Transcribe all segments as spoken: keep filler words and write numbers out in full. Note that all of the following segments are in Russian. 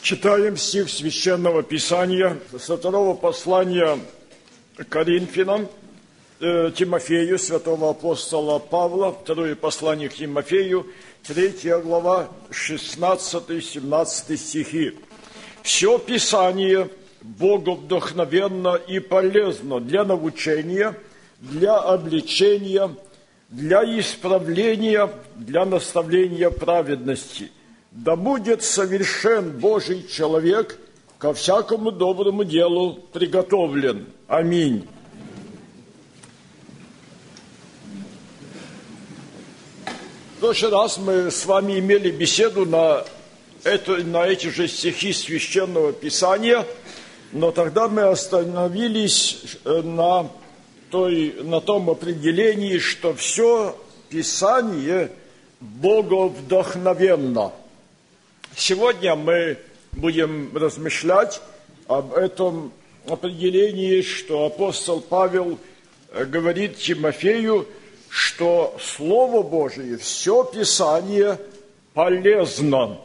Читаем стих Священного Писания со второго послания Коринфянам, э, Тимофею, святого апостола Павла, второе послание к Тимофею, третья глава, шестнадцатый-семнадцатый стихи. «Все Писание боговдохновенно и полезно для научения, для обличения, для исправления, для наставления праведности. Да будет совершен Божий человек, ко всякому доброму делу приготовлен. Аминь». В прошлый раз мы с вами имели беседу на, это, на эти же стихи Священного Писания, но тогда мы остановились на, той, на том определении, что все Писание боговдохновенно. Сегодня мы будем размышлять об этом определении, что апостол Павел говорит Тимофею, что Слово Божие, все Писание полезно.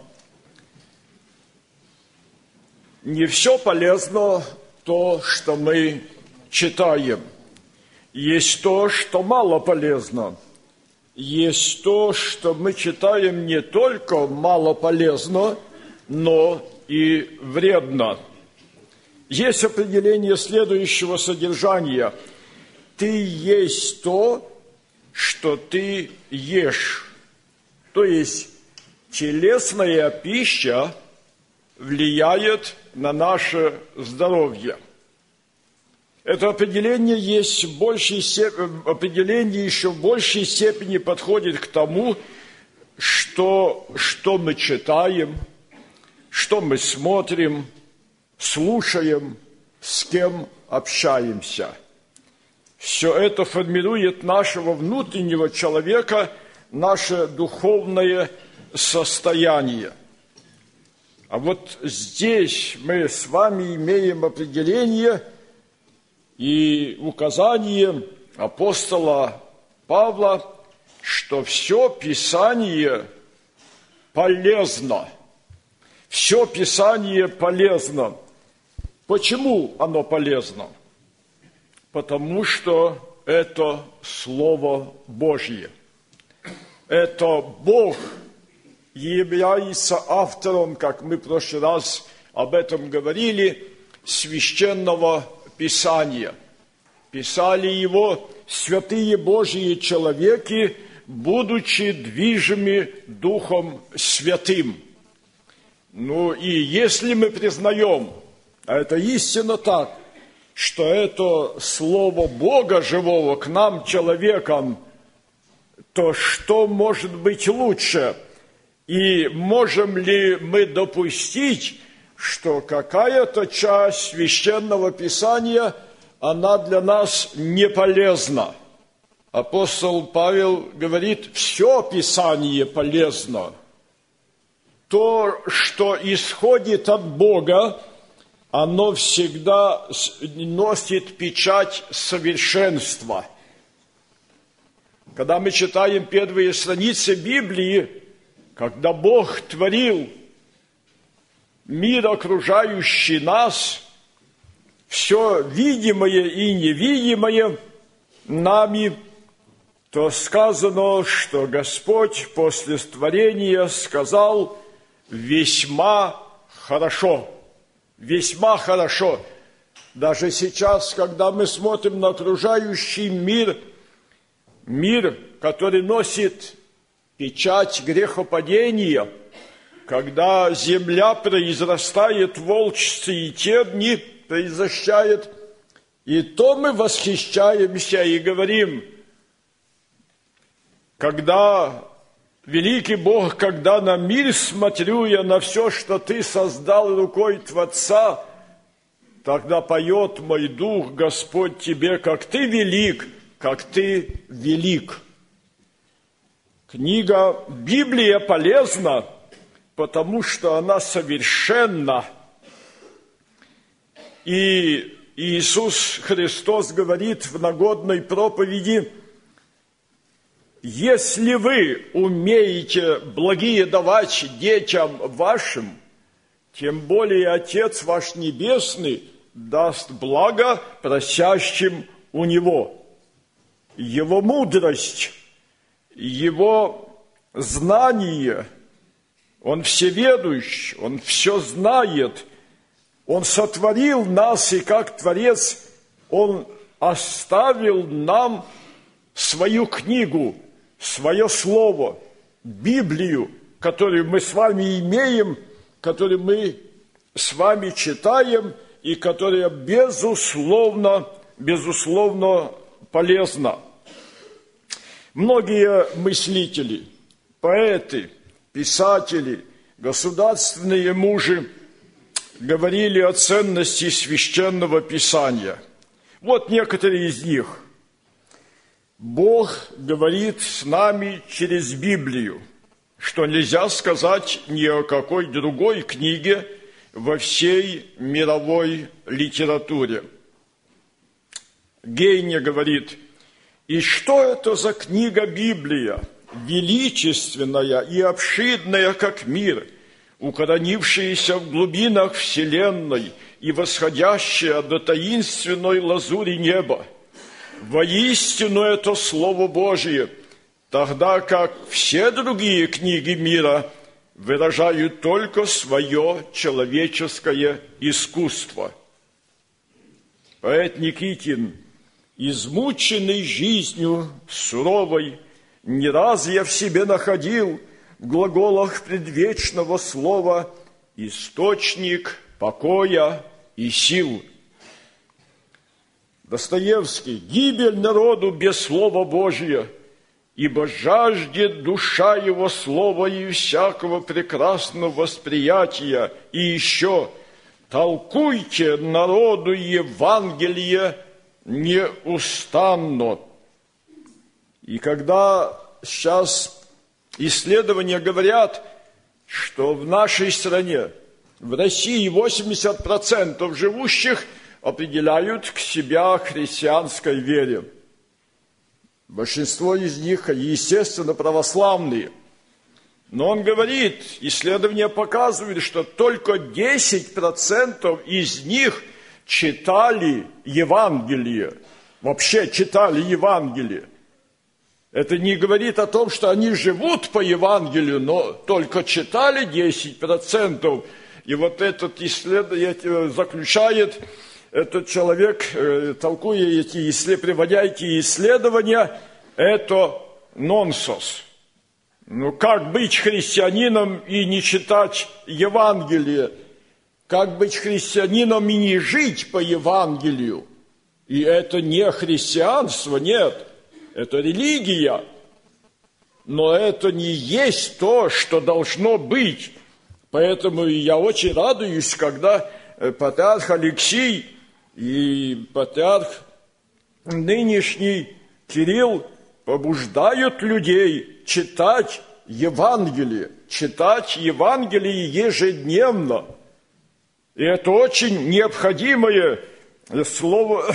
Не все полезно то, что мы читаем. Есть то, что мало полезно. Есть то, что мы читаем не только мало полезно, но и вредно. Есть определение следующего содержания. Ты есть то, что ты ешь. То есть телесная пища влияет на наше здоровье. Это определение есть в большей степени, определение еще в большей степени подходит к тому, что, что мы читаем, что мы смотрим, слушаем, с кем общаемся. Все это формирует нашего внутреннего человека, наше духовное состояние. А вот здесь мы с вами имеем определение и указание апостола Павла, что все Писание полезно. Все Писание полезно. Почему оно полезно? Потому что это Слово Божье. Это Бог является автором, как мы в прошлый раз об этом говорили, священного Писания. Писали его святые Божьи человеки, будучи движимы Духом Святым. Ну и если мы признаем, а это истинно так, что это Слово Бога живого к нам, человекам, то что может быть лучше? И можем ли мы допустить, что какая-то часть Священного Писания, она для нас не полезна? Апостол Павел говорит, все Писание полезно. То, что исходит от Бога, оно всегда носит печать совершенства. Когда мы читаем первые страницы Библии, когда Бог творил мир, окружающий нас, все видимое и невидимое нами, то сказано, что Господь после творения сказал «весьма хорошо». Весьма хорошо. Даже сейчас, когда мы смотрим на окружающий мир, мир, который носит печать грехопадения, когда земля произрастает волчцы и терни, произощает, и то мы восхищаемся и говорим, когда великий Бог, когда на мир смотрю я, на все, что Ты создал рукой Творца, тогда поет мой дух, Господь, Тебе, как Ты велик, как Ты велик. Книга Библия полезна, потому что она совершенна. И Иисус Христос говорит в нагодной проповеди, Если вы умеете благие давать детям вашим, тем более Отец ваш Небесный даст благо просящим у Него. Его мудрость, Его знание, Он всеведущ, Он все знает, Он сотворил нас, и как Творец, Он оставил нам свою книгу, свое слово, Библию, которую мы с вами имеем, которую мы с вами читаем, и которая, безусловно, безусловно полезна. Многие мыслители, поэты, писатели, государственные мужи говорили о ценности священного писания. Вот некоторые из них. Бог говорит с нами через Библию, что нельзя сказать ни о какой другой книге во всей мировой литературе. Гейне говорит: «И что это за книга Библия, величественная и обширная, как мир, укоренившаяся в глубинах вселенной и восходящая до таинственной лазури неба? Воистину это Слово Божие, тогда как все другие книги мира выражают только свое человеческое искусство». Поэт Никитин: «Измученный жизнью суровой, не раз я в себе находил в глаголах предвечного слова источник покоя и сил». Достоевский: «Гибель народу без Слова Божия, ибо жаждет душа его слова и всякого прекрасного восприятия. И еще: толкуйте народу Евангелие неустанно». И когда сейчас исследования говорят, что в нашей стране, в России, восемьдесят процентов живущих определяют к себя христианской вере. Большинство из них, естественно, православные. Но он говорит, исследования показывают, что только десять процентов из них читали Евангелие. Вообще читали Евангелие. Это не говорит о том, что они живут по Евангелию, но только читали десять процентов. И вот этот исследователь заключает, этот человек, толкуя эти, приводя эти исследования, это нонсенс. Ну, как быть христианином и не читать Евангелие? Как быть христианином и не жить по Евангелию? И это не христианство, нет. Это религия. Но это не есть то, что должно быть. Поэтому я очень радуюсь, когда патриарх Алексий и патриарх нынешний Кирилл побуждают людей читать Евангелие, читать Евангелие ежедневно. И это очень необходимое слово.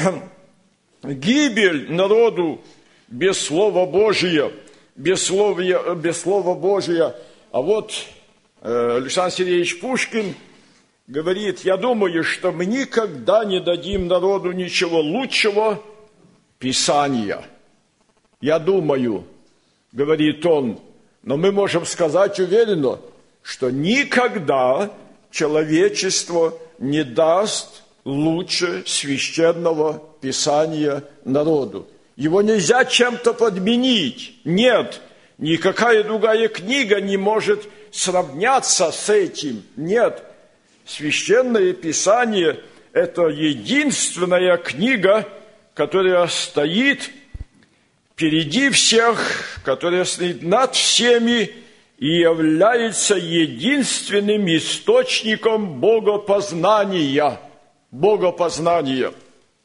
Гибель народу без Слова Божия, без Слова, без Слова Божия. А вот Александр Сергеевич Пушкин говорит: я думаю, что мы никогда не дадим народу ничего лучшего Писания. Я думаю, говорит он, но мы можем сказать уверенно, что никогда человечество не даст лучше священного Писания народу. Его нельзя чем-то подменить. Нет, никакая другая книга не может сравняться с этим. Нет, Священное Писание – это единственная книга, которая стоит впереди всех, которая стоит над всеми и является единственным источником богопознания. Богопознания.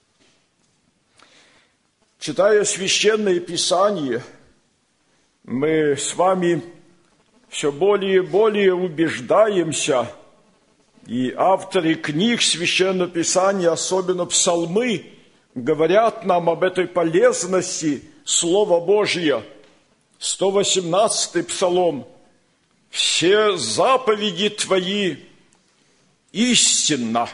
Читая Священное Писание, мы с вами все более и более убеждаемся, и авторы книг Священного Писания, особенно псалмы, говорят нам об этой полезности Слова Божия. сто восемнадцатый псалом. «Все заповеди Твои истинно.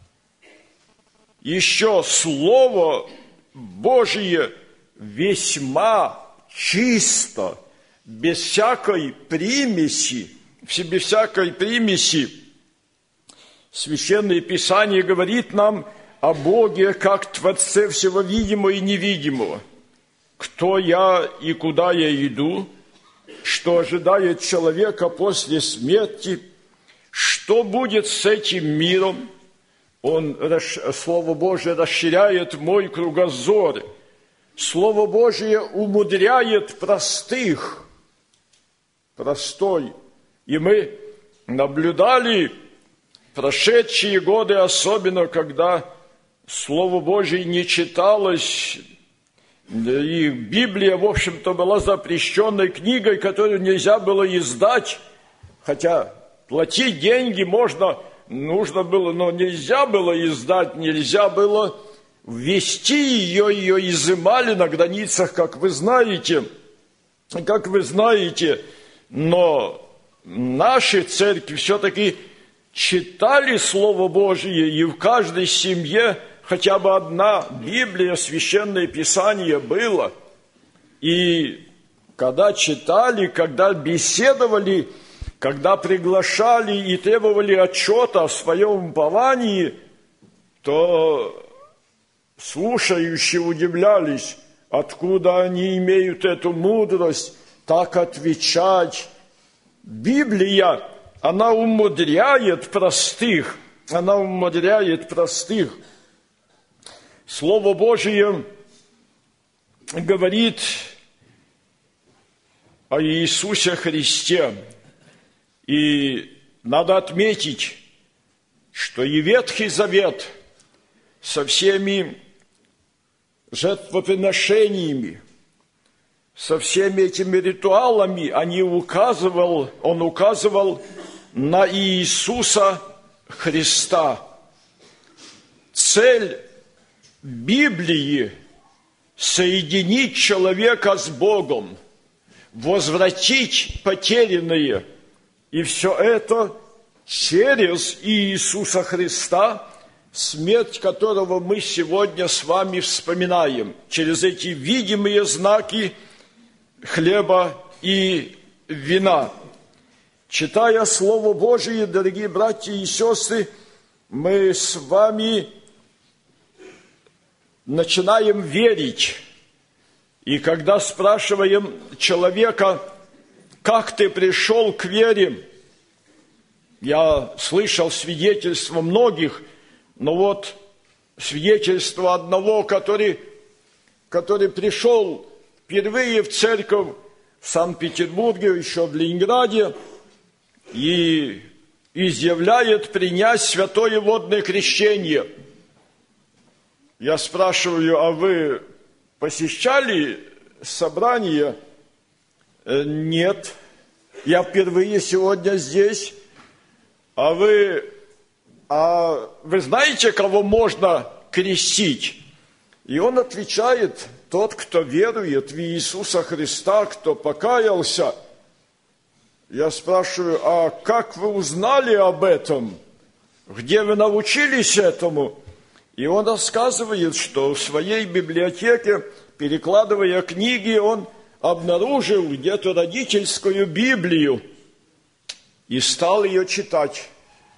Еще Слово Божие весьма чисто, без всякой примеси, без всякой примеси. Священное Писание говорит нам о Боге как Творце всего видимого и невидимого. Кто я и куда я иду, что ожидает человека после смерти, что будет с этим миром. Он, Слово Божие расширяет мой кругозор. Слово Божие умудряет простых, простой. И мы наблюдали прошедшие годы, особенно когда Слово Божие не читалось, и Библия, в общем-то, была запрещенной книгой, которую нельзя было издать, хотя платить деньги можно, нужно было, но нельзя было издать, нельзя было ввести ее, ее изымали на границах, как вы знаете, как вы знаете, но наши церкви все-таки читали Слово Божие, и в каждой семье хотя бы одна Библия, Священное Писание было. И когда читали, когда беседовали, когда приглашали и требовали отчета о своем уповании, то слушающие удивлялись, откуда они имеют эту мудрость так отвечать. Библия, она умудряет простых, она умудряет простых. Слово Божие говорит о Иисусе Христе. И надо отметить, что и Ветхий Завет со всеми жертвоприношениями, со всеми этими ритуалами, они указывал, он указывал на Иисуса Христа. Цель Библии – соединить человека с Богом, возвратить потерянное. И все это через Иисуса Христа, смерть которого мы сегодня с вами вспоминаем, через эти видимые знаки хлеба и вина. Читая Слово Божие, дорогие братья и сестры, мы с вами начинаем верить. И когда спрашиваем человека, как ты пришел к вере, я слышал свидетельства многих, но вот свидетельство одного, который, который пришел впервые в церковь в Санкт-Петербурге, еще в Ленинграде, и изъявляет принять святое водное крещение. Я спрашиваю, а вы посещали собрание? Нет, я впервые сегодня здесь. А вы, а вы знаете, кого можно крестить? И он отвечает, тот, кто верует в Иисуса Христа, кто покаялся. Я спрашиваю, а как вы узнали об этом? Где вы научились этому? И он рассказывает, что в своей библиотеке, перекладывая книги, он обнаружил где-то родительскую Библию и стал ее читать.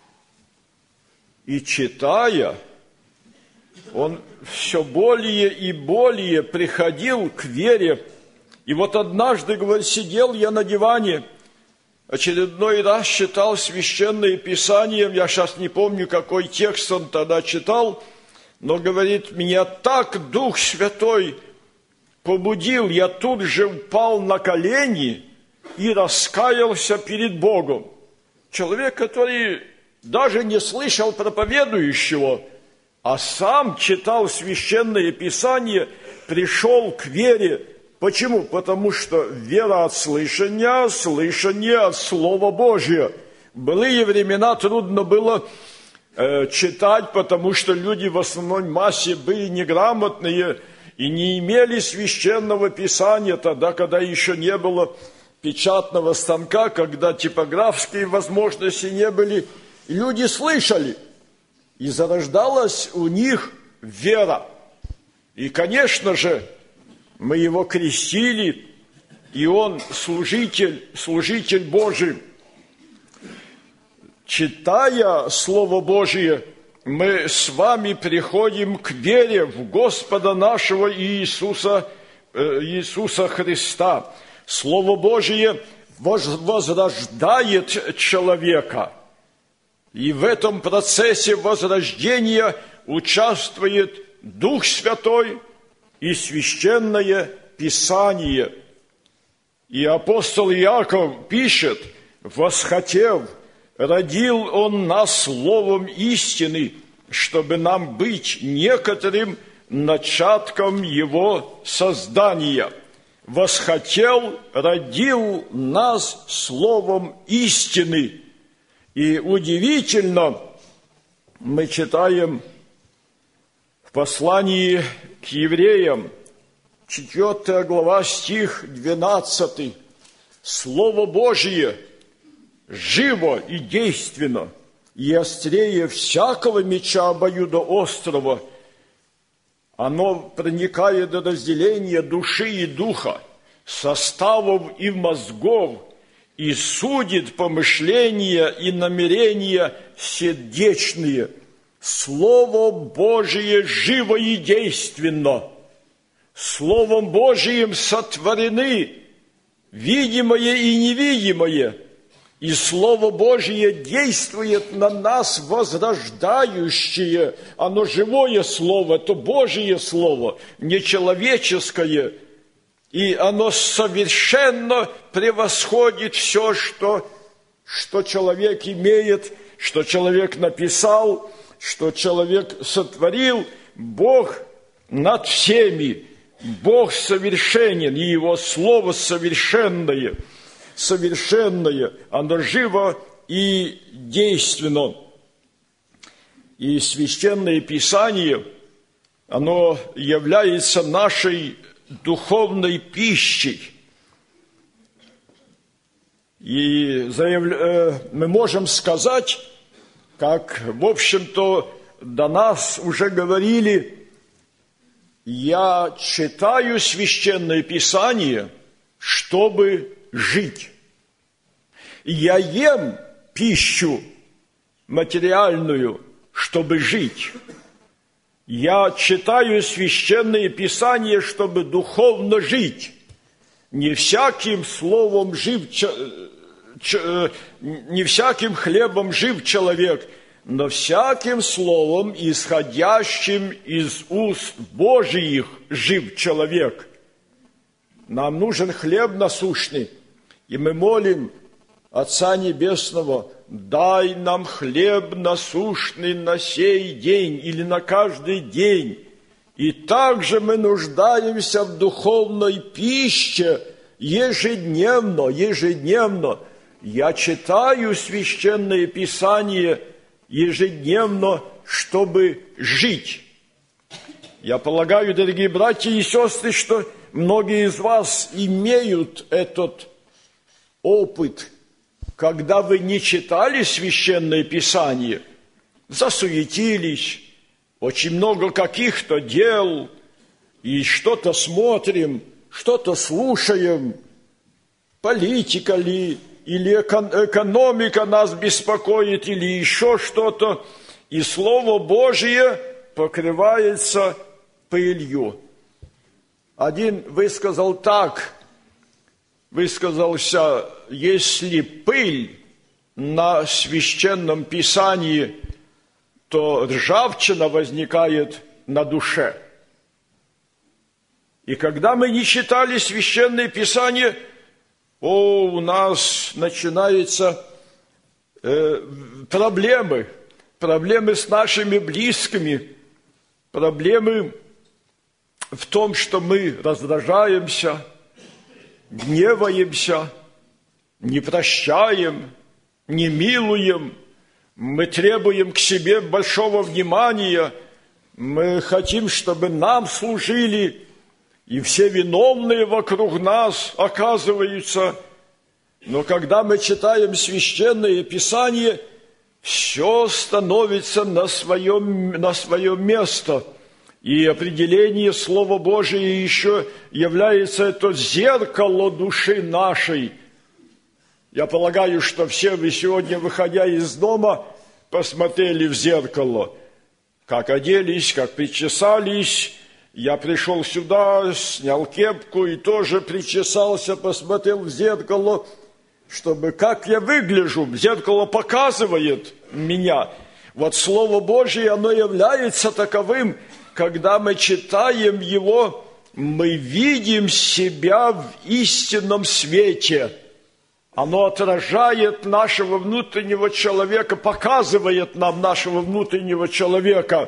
И читая, он все более и более приходил к вере. И вот однажды, говорит, сидел я на диване, очередной раз читал Священное Писание, я сейчас не помню, какой текст он тогда читал, но, говорит, меня так Дух Святой побудил, я тут же упал на колени и раскаялся перед Богом. Человек, который даже не слышал проповедующего, а сам читал Священное Писание, пришел к вере. Почему? Потому что вера от слышания, слышание от Слова Божия. В былые времена трудно было э, читать, потому что люди в основной массе были неграмотные и не имели Священного Писания тогда, когда еще не было печатного станка, когда типографские возможности не были И люди слышали, и зарождалась у них вера. И, конечно же, мы его крестили, и он служитель, служитель Божий. Читая Слово Божие, мы с вами приходим к вере в Господа нашего Иисуса, Иисуса Христа. Слово Божие возрождает человека. И в этом процессе возрождения участвует Дух Святой и Священное Писание. И апостол Иаков пишет: «Восхотев, родил Он нас словом истины, чтобы нам быть некоторым начатком Его создания». Восхотел, родил нас словом истины. И удивительно, мы читаем в послании к евреям, четвёртая глава, стих двенадцатый. Слово Божие живо и действенно, и острее всякого меча обоюдоострого. Оно проникает до разделения души и духа, составов и мозгов, и судит помышления и намерения сердечные. Слово Божие живо и действенно. Словом Божиим сотворены видимое и невидимое, и Слово Божие действует на нас возрождающее. Оно живое Слово, это Божие Слово, не человеческое. И оно совершенно превосходит все, что, что человек имеет, что человек написал, что человек сотворил. Бог над всеми, Бог совершенен, и Его Слово совершенное. Совершенное, оно живо и действенно. И Священное Писание, оно является нашей духовной пищей. И заявля... мы можем сказать, как, в общем-то, до нас уже говорили: я читаю Священное Писание, чтобы жить. Я ем пищу материальную, чтобы жить. Я читаю Священное Писание, чтобы духовно жить. Не всяким словом жив, не всяким хлебом жив человек, но всяким словом, исходящим из уст Божиих, жив человек. Нам нужен хлеб насущный, и мы молим Отца Небесного: дай нам хлеб насущный на сей день или на каждый день. И также мы нуждаемся в духовной пище ежедневно, ежедневно. Я читаю Священное Писание ежедневно, чтобы жить. Я полагаю, дорогие братья и сестры, что многие из вас имеют этот опыт, когда вы не читали Священное Писание, засуетились, очень много каких-то дел, и что-то смотрим, что-то слушаем, политика ли, или экономика нас беспокоит, или еще что-то, и Слово Божие покрывается пылью. Один высказал так, высказался: если пыль на Священном Писании, то ржавчина возникает на душе. И когда мы не читали Священное Писание, о, у нас начинаются э, проблемы, проблемы с нашими близкими, проблемы в том, что мы раздражаемся, гневаемся, не прощаем, не милуем, мы требуем к себе большого внимания, мы хотим, чтобы нам служили, и все виновные вокруг нас оказываются. Но когда мы читаем Священное Писание, все становится на свое, на свое место. И определение Слова Божия еще является это зеркало души нашей. Я полагаю, что все вы сегодня, выходя из дома, посмотрели в зеркало, как оделись, как причесались. Я пришел сюда, снял кепку и тоже причесался, посмотрел в зеркало, чтобы как я выгляжу. Зеркало показывает меня. Вот Слово Божие, оно является таковым, когда мы читаем его, мы видим себя в истинном свете. Оно отражает нашего внутреннего человека, показывает нам нашего внутреннего человека.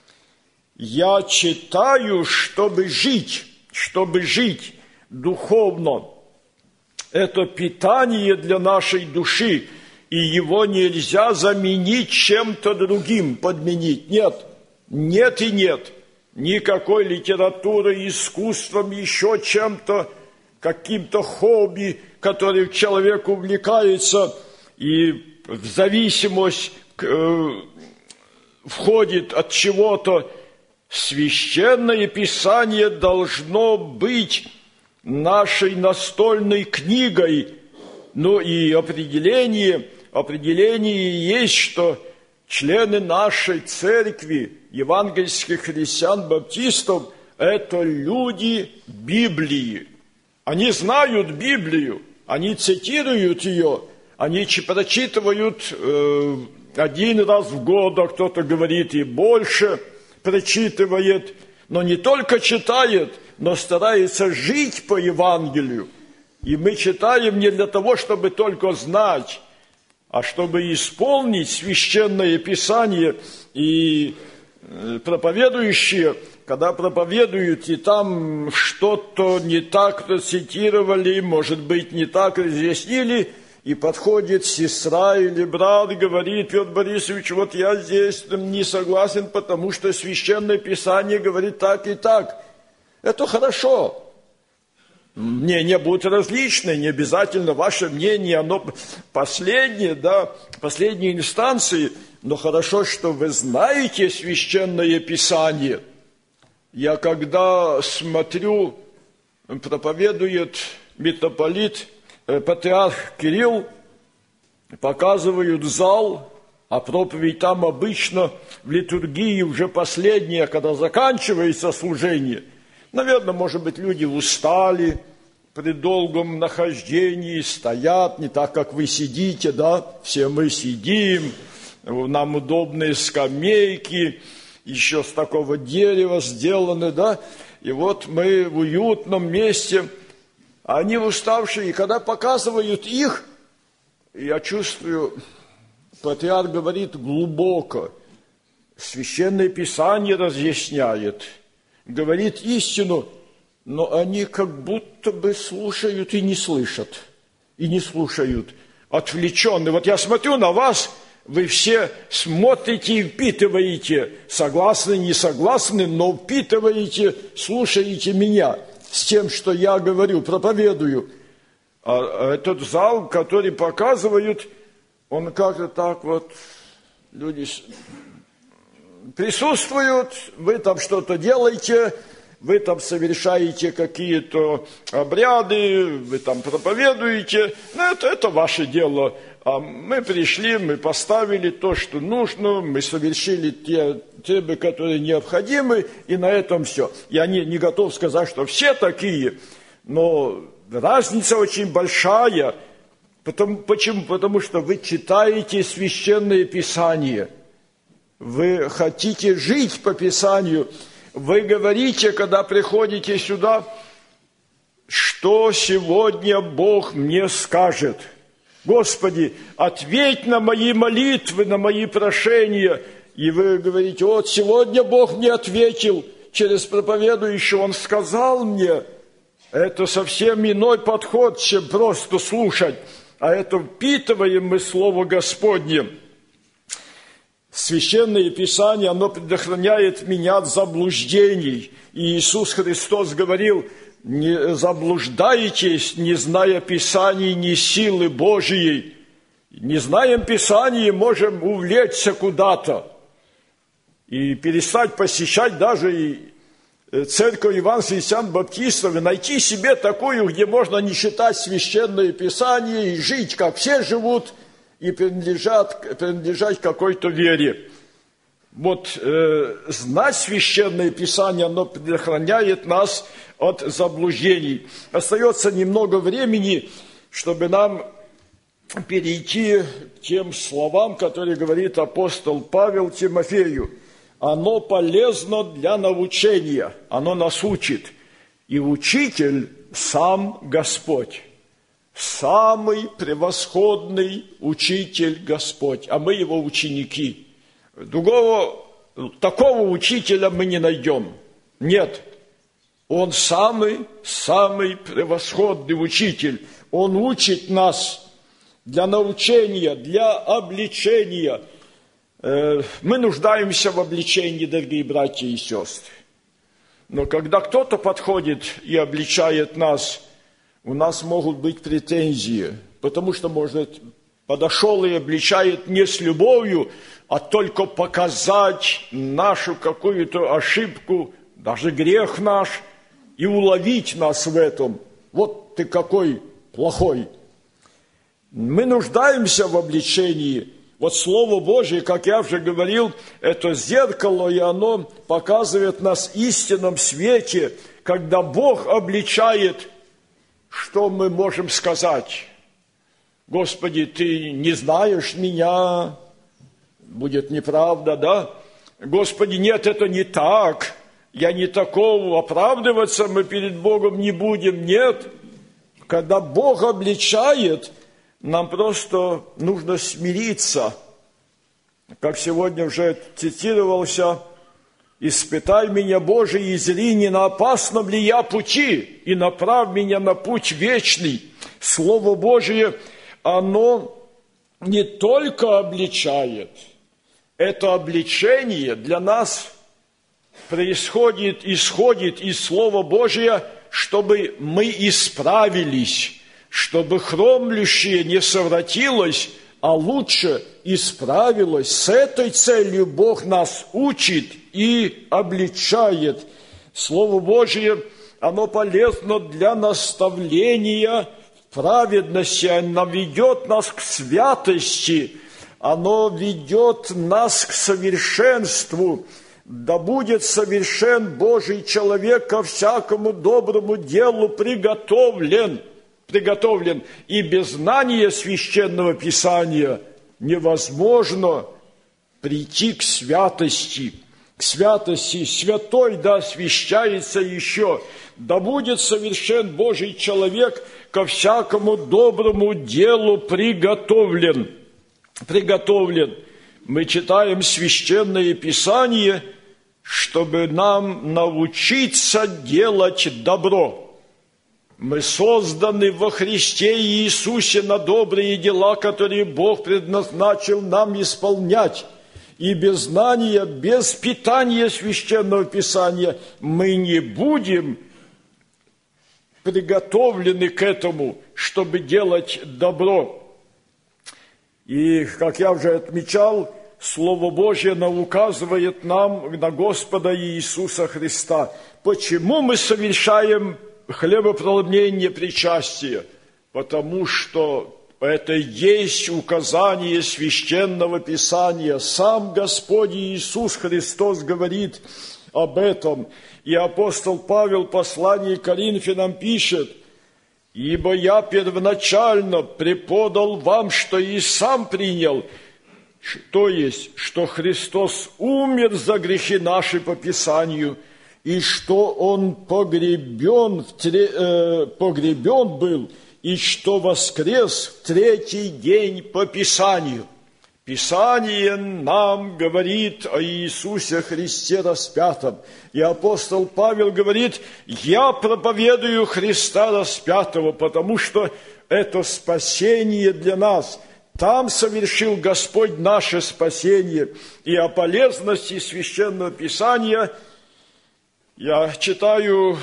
Я читаю, чтобы жить, чтобы жить духовно. Это питание для нашей души, и его нельзя заменить чем-то другим, подменить. Нет, нет и нет. Никакой литературой, искусством, еще чем-то, каким-то хобби, который человек увлекается, и в зависимость э, входит от чего-то. Священное Писание должно быть нашей настольной книгой. Ну и определение, определение есть, что члены нашей церкви, евангельских христиан-баптистов, это люди Библии. Они знают Библию, они цитируют ее, они прочитывают э, один раз в год, а кто-то говорит и больше, прочитывает, но не только читает, но старается жить по Евангелию. И мы читаем не для того, чтобы только знать, а чтобы исполнить Священное Писание. И проповедующие, когда проповедуют, и там что-то не так процитировали, может быть, не так разъяснили, и подходит сестра или брат, говорит: Петр Борисович, вот я здесь не согласен, потому что Священное Писание говорит так и так. Это хорошо. Мнения будут различные, не обязательно ваше мнение, оно последнее, да, последней инстанции, но хорошо, что вы знаете Священное Писание. Я когда смотрю, проповедует митрополит, патриарх Кирилл, показывают зал, а проповедь там обычно в литургии уже последняя, когда заканчивается служение. Наверное, может быть, люди устали при долгом нахождении, стоят не так, как вы сидите, да, все мы сидим, нам удобные скамейки, еще с такого дерева сделаны, да, и вот мы в уютном месте. Они уставшие, и когда показывают их, я чувствую, патриарх говорит глубоко, Священное Писание разъясняет, говорит истину, но они как будто бы слушают и не слышат, и не слушают, отвлеченные. Вот я смотрю на вас, вы все смотрите и впитываете, согласны, не согласны, но впитываете, слушаете меня с тем, что я говорю, проповедую. А этот зал, который показывают, он как-то так вот, люди присутствуют, вы там что-то делаете, вы там совершаете какие-то обряды, вы там проповедуете, ну, это, это ваше дело. А мы пришли, мы поставили то, что нужно, мы совершили те требы, которые необходимы, и на этом все. Я не, не готов сказать, что все такие, но разница очень большая. Потому, почему? Потому что вы читаете Священное Писание, вы хотите жить по Писанию, вы говорите, когда приходите сюда, что сегодня Бог мне скажет. Господи, ответь на мои молитвы, на мои прошения. И вы говорите: вот сегодня Бог мне ответил через проповедующего, Он сказал мне. Это совсем иной подход, чем просто слушать, а это впитываем мы Слово Господне. Священное Писание, оно предохраняет меня от заблуждений. И Иисус Христос говорил: не заблуждайтесь, не зная Писаний, ни силы Божией. Не знаем Писания, можем увлечься куда-то и перестать посещать даже и церковь Евангелия христиан баптистов, и найти себе такую, где можно не читать священное Писание и жить, как все живут, и принадлежать, принадлежать какой-то вере. Вот э, знать священное Писание, оно предохраняет нас от заблуждений. Остается немного времени, чтобы нам перейти к тем словам, которые говорит апостол Павел Тимофею. Оно полезно для научения, оно нас учит. И учитель сам Господь. Самый превосходный учитель Господь, а мы его ученики. Другого, такого учителя мы не найдем. Нет, он самый, самый превосходный учитель. Он учит нас для научения, для обличения. Мы нуждаемся в обличении, дорогие братья и сестры. Но когда кто-то подходит и обличает нас, у нас могут быть претензии, потому что, может, подошел и обличает не с любовью, а только показать нашу какую-то ошибку, даже грех наш, и уловить нас в этом. Вот ты какой плохой. Мы нуждаемся в обличении. Вот Слово Божие, как я уже говорил, это зеркало, и оно показывает нас в истинном свете, когда Бог обличает. Что мы можем сказать? Господи, ты не знаешь меня, будет неправда, да? Господи, нет, это не так, я не такого, оправдываться мы перед Богом не будем, нет. Когда Бог обличает, нам просто нужно смириться. Как сегодня уже цитировался: «Испытай меня, Боже, и зри, не на опасном ли я пути, и направь меня на путь вечный». Слово Божие, оно не только обличает, это обличение для нас происходит, исходит из Слова Божия, чтобы мы исправились, чтобы хромлющее не совратилось, а лучше исправилось. С этой целью Бог нас учит и обличает. Слово Божие, оно полезно для наставления в праведности, оно ведет нас к святости, оно ведет нас к совершенству. Да будет совершен Божий человек ко всякому доброму делу приготовлен. приготовлен. И без знания Священного Писания невозможно прийти к святости. К святости. Святой, да, освящается еще. Да будет совершен Божий человек ко всякому доброму делу приготовлен. Приготовлен. Мы читаем Священное Писание, чтобы нам научиться делать добро. Мы созданы во Христе Иисусе на добрые дела, которые Бог предназначил нам исполнять. И без знания, без питания Священного Писания мы не будем приготовлены к этому, чтобы делать добро. И, как я уже отмечал, Слово Божье указывает нам на Господа Иисуса Христа. Почему мы совершаем хлебопроломление причастия? Потому что это есть указание Священного Писания. Сам Господь Иисус Христос говорит об этом. И апостол Павел в послании к Коринфянам пишет: «Ибо я первоначально преподал вам, что и сам принял, то есть, что Христос умер за грехи наши по Писанию, и что Он погребен, в тре, э, погребен был, и что воскрес в третий день по Писанию». Писание нам говорит о Иисусе Христе распятом. И апостол Павел говорит: «Я проповедую Христа распятого, потому что это спасение для нас. Там совершил Господь наше спасение». И о полезности Священного Писания я читаю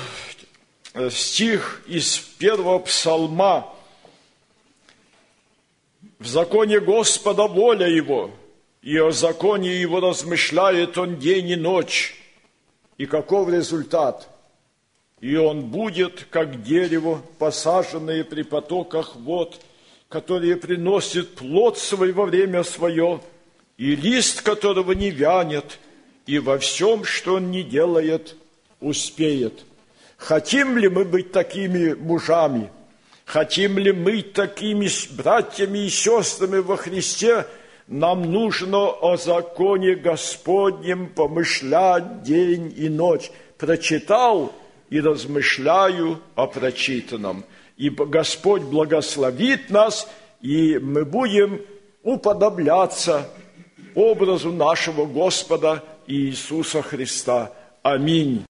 стих из первого псалма. В законе Господа воля Его, и о законе Его размышляет Он день и ночь. И каков результат? И он будет, как дерево, посаженное при потоках вод, которое приносит плод свой во время свое, и лист которого не вянет, и во всем, что он не делает, успеет. Хотим ли мы быть такими мужами? Хотим ли мы такими братьями и сестрами во Христе? Нам нужно о законе Господнем помышлять день и ночь. Прочитал и размышляю о прочитанном. И Господь благословит нас, и мы будем уподобляться образу нашего Господа Иисуса Христа. Аминь.